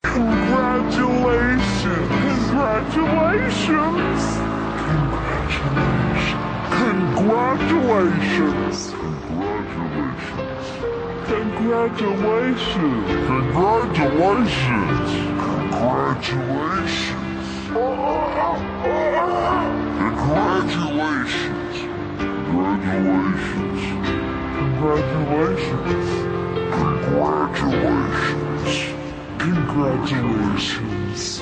Congratulations! Congratulations! Congratulations! Congratulations! Congratulations! Congratulations! Congratulations! Congratulations! Congratulations! Congratulations! Congratulations!